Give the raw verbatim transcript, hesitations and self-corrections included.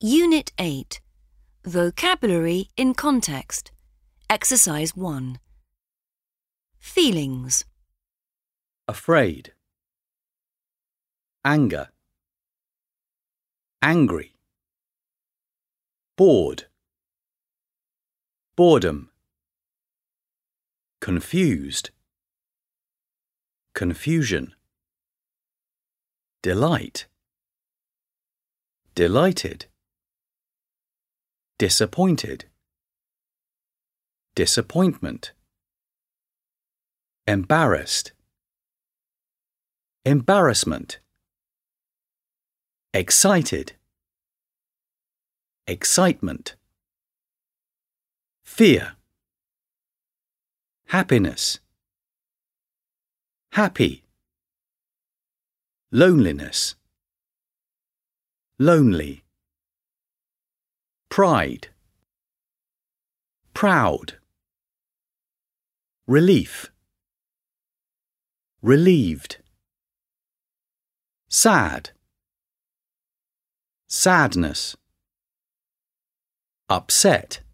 Unit eight. Vocabulary in Context. Exercise one. Feelings. Afraid, anger, angry, bored, boredom, confused, confusion, delight, delighted, disappointed, disappointment, embarrassed, embarrassment, excited, excitement, fear, happiness, happy, loneliness, lonely, pride, proud, relief, relieved, sad, sadness, upset,